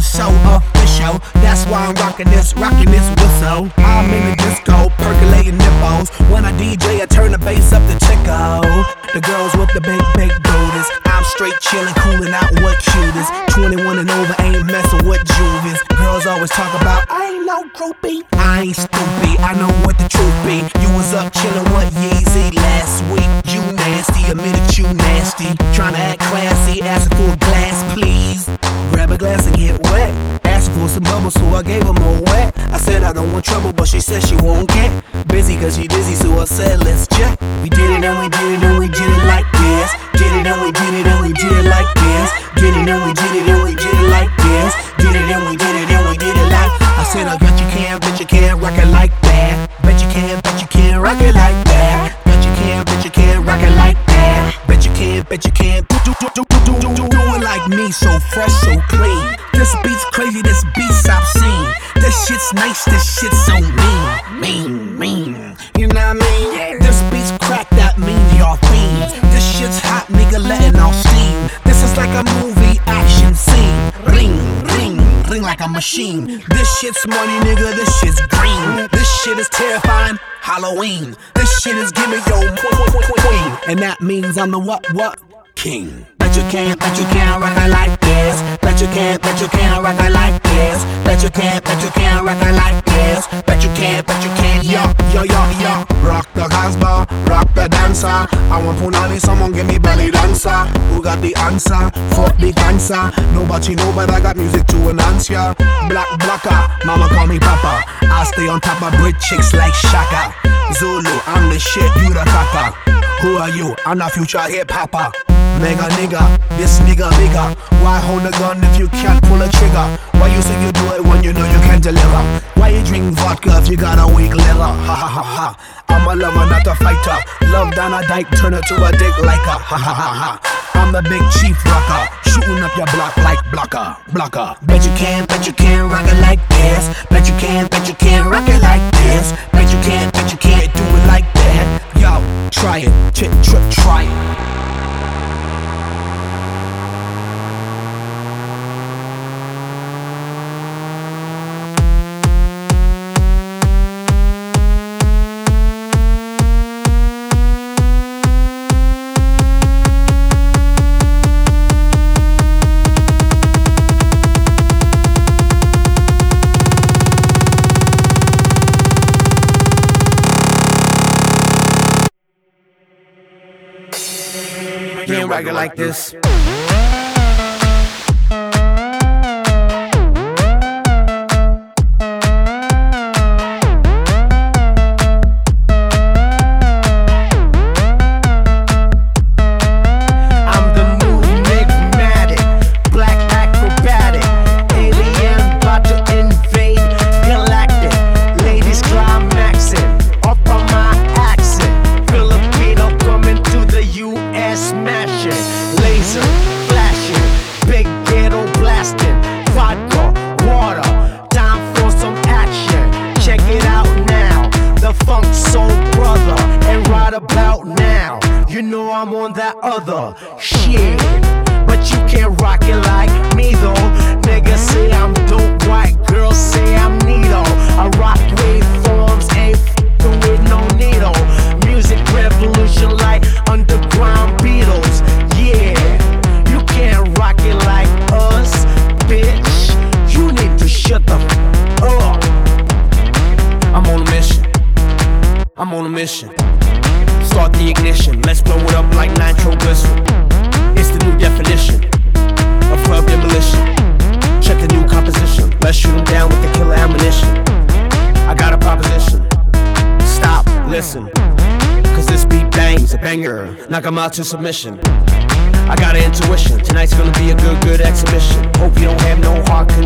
so official. That's why I'm rocking this whistle. I'm in the disco, percolating nipples. When I DJ, I turn the bass up to Chico. The girls with the big booties. I'm straight chillin', coolin' out with cuties. 21 and over, ain't messin' with juvies. Girls always talk about, I ain't no groupie. I ain't stupid, I know what the truth be. You was up chillin' with Yeezy last week. You nasty, admitted you nasty. Tryna act classy, asking for a glass, please. Grab a glass and get wet. Asked for some bubbles, so I gave her more wet. I said I don't want trouble, but she said she won't get busy cause she dizzy, so I said let's check. We did it and we did it and we did it like this. Did it and we did it and we did it like this. Did it and we did it and we did it like this. Did it and we did it and we did it like. I said I bet you can rock it like that. Bet you can rock it like that. Bet you can rock it like that. Bet you can do it like me, so fresh, so clean. This beat's crazy, this beat's obscene. This shit's nice, this shit's so mean. You know what I mean? This beat's crack, that means y'all fiends. This shit's hot, nigga, letting off steam. This is like a movie action scene. Ring like a machine. This shit's money, nigga, this shit's green. This shit is terrifying, Halloween. This shit is gimme your queen. And that means I'm the what? King. Bet you can rock it like this. Bet you can rock it like this. Bet you can rock it like this. Bet you can, yo. Rock the Casbah, rock the dancer. I want punani, someone give me belly dancer. Who got the answer? Fuck the cancer. Nobody know, but I got music to enhance ya. Black blocker, mama call me papa. I stay on top of bridge chicks like Shaka. Zulu, I'm the shit, you the copper. Who are you? I'm the future hip-hopper. Mega nigga, this nigga bigger. Why hold a gun if you can't pull a trigger? Why you say you do it when you know you can't deliver? Why you drink vodka if you got a weak liver? Ha ha ha ha. I'm a lover, not a fighter. Love down a dyke, turn it to a dick like a ha ha ha ha. I'm the big chief rocker, shooting up your block like blocker. Bet you can rock it like this. Bet you can rock it like this. Bet you can do it like that. Yo, try it, try it. Can't rock it like this. I'm on that other shit, but you can't rock it like me though. Niggas say I'm dope, white girls say I'm neato. I rock waveforms, ain't f***ing with no needle. Music revolution like underground Beatles. Yeah, you can't rock it like us, bitch. You need to shut the f*** up. I'm on a mission. Start the ignition, let's blow it up like nitroglycerin. It's the new definition of club demolition. Check the new composition, let's shoot them down with the killer ammunition. I got a proposition, stop, listen, cause this beat bangs, a banger, knock 'em out to submission. I got an intuition, tonight's gonna be a good exhibition. Hope you don't have no heart